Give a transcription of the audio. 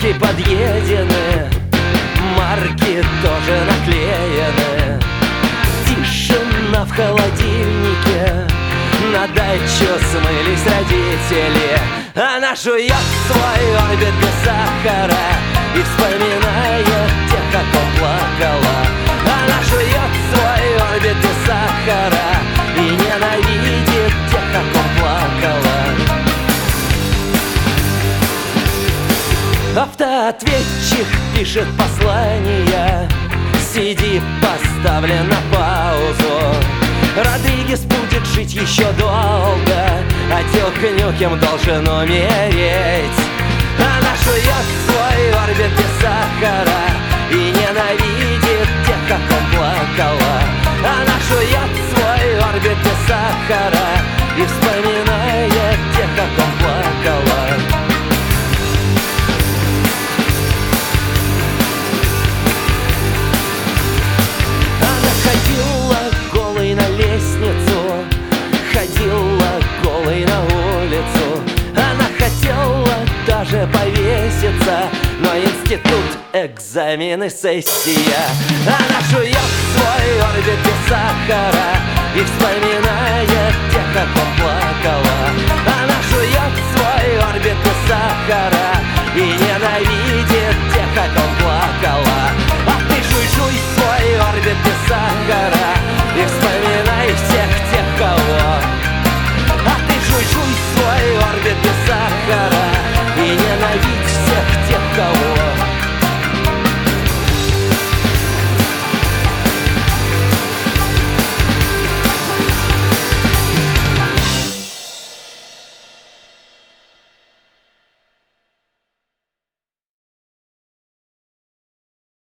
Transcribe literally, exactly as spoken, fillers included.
Стенки подъедены, марки тоже наклеены. Тишина в холодильнике, на дачу смылись родители. Она жует свой орбит без сахара и вспоминает тех, как он плакала. Она жует свой орбит без сахара и ненавидит тех, как он плакала. Автоответчик пишет послание, си ди поставлен на паузу. Родригес будет жить еще долго, а Дюк Нюкем должен умереть. Она жует свой орбит без сахара и ненавидит тех, как он плакала. Она жует свой орбит без сахара и вспоминает тех, как он плакала. Ходила голой на лестницу, ходила голой на улицу. Она хотела даже повеситься, но институт, экзамены, сессия. Она жует свой орбит без сахара и вспоминает тех, как он плакала. Она жует свой орбит без сахара